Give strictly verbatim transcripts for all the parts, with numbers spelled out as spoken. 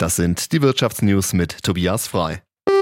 Das sind die Wirtschaftsnews mit Tobias Frei.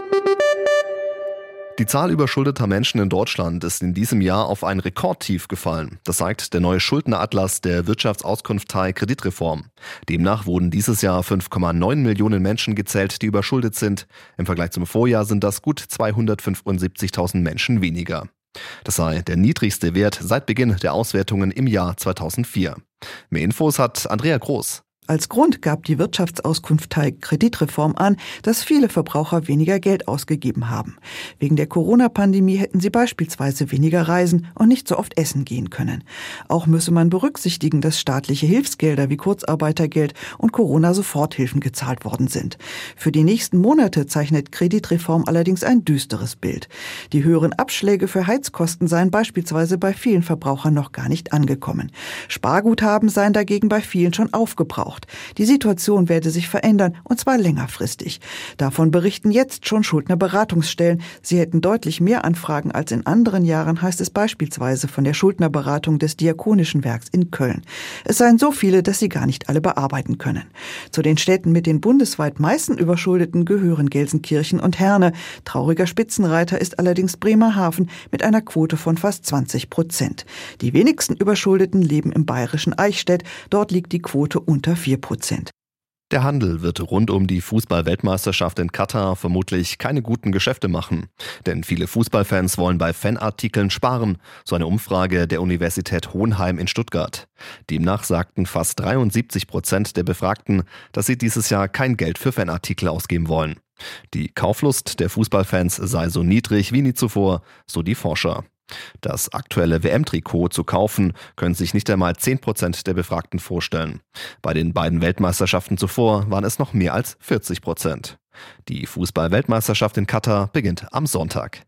Die Zahl überschuldeter Menschen in Deutschland ist in diesem Jahr auf ein Rekordtief gefallen. Das zeigt der neue Schuldneratlas der Wirtschaftsauskunftei Kreditreform. Demnach wurden dieses Jahr fünf Komma neun Millionen Menschen gezählt, die überschuldet sind. Im Vergleich zum Vorjahr sind das gut zweihundertfünfundsiebzigtausend Menschen weniger. Das sei der niedrigste Wert seit Beginn der Auswertungen im Jahr zweitausendvier. Mehr Infos hat Andrea Groß. Als Grund gab die Wirtschaftsauskunftei Kreditreform an, dass viele Verbraucher weniger Geld ausgegeben haben. Wegen der Corona-Pandemie hätten sie beispielsweise weniger reisen und nicht so oft essen gehen können. Auch müsse man berücksichtigen, dass staatliche Hilfsgelder wie Kurzarbeitergeld und Corona-Soforthilfen gezahlt worden sind. Für die nächsten Monate zeichnet Kreditreform allerdings ein düsteres Bild. Die höheren Abschläge für Heizkosten seien beispielsweise bei vielen Verbrauchern noch gar nicht angekommen. Sparguthaben seien dagegen bei vielen schon aufgebraucht. Die Situation werde sich verändern, und zwar längerfristig. Davon berichten jetzt schon Schuldnerberatungsstellen. Sie hätten deutlich mehr Anfragen als in anderen Jahren, heißt es beispielsweise von der Schuldnerberatung des Diakonischen Werks in Köln. Es seien so viele, dass sie gar nicht alle bearbeiten können. Zu den Städten mit den bundesweit meisten Überschuldeten gehören Gelsenkirchen und Herne. Trauriger Spitzenreiter ist allerdings Bremerhaven mit einer Quote von fast zwanzig Prozent. Die wenigsten Überschuldeten leben im bayerischen Eichstätt. Dort liegt die Quote unter vier Prozent. Der Handel wird rund um die Fußball-Weltmeisterschaft in Katar vermutlich keine guten Geschäfte machen. Denn viele Fußballfans wollen bei Fanartikeln sparen, so eine Umfrage der Universität Hohenheim in Stuttgart. Demnach sagten fast dreiundsiebzig Prozent der Befragten, dass sie dieses Jahr kein Geld für Fanartikel ausgeben wollen. Die Kauflust der Fußballfans sei so niedrig wie nie zuvor, so die Forscher. Das aktuelle W M-Trikot zu kaufen, können sich nicht einmal zehn Prozent der Befragten vorstellen. Bei den beiden Weltmeisterschaften zuvor waren es noch mehr als vierzig Prozent. Die Fußball-Weltmeisterschaft in Katar beginnt am Sonntag.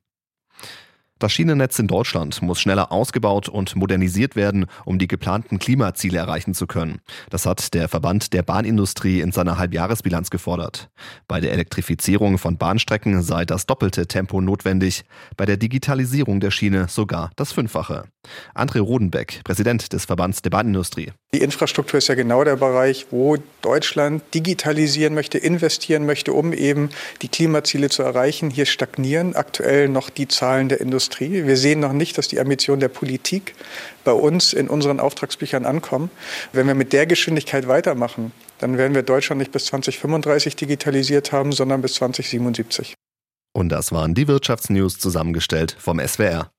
Das Schienennetz in Deutschland muss schneller ausgebaut und modernisiert werden, um die geplanten Klimaziele erreichen zu können. Das hat der Verband der Bahnindustrie in seiner Halbjahresbilanz gefordert. Bei der Elektrifizierung von Bahnstrecken sei das doppelte Tempo notwendig, bei der Digitalisierung der Schiene sogar das Fünffache. André Rodenbeck, Präsident des Verbands der Bahnindustrie. Die Infrastruktur ist ja genau der Bereich, wo Deutschland digitalisieren möchte, investieren möchte, um eben die Klimaziele zu erreichen. Hier stagnieren aktuell noch die Zahlen der Industrie. Wir sehen noch nicht, dass die Ambitionen der Politik bei uns in unseren Auftragsbüchern ankommen. Wenn wir mit der Geschwindigkeit weitermachen, dann werden wir Deutschland nicht bis zweitausendfünfunddreißig digitalisiert haben, sondern bis zweitausendsiebenundsiebzig. Und das waren die Wirtschaftsnews, zusammengestellt vom S W R.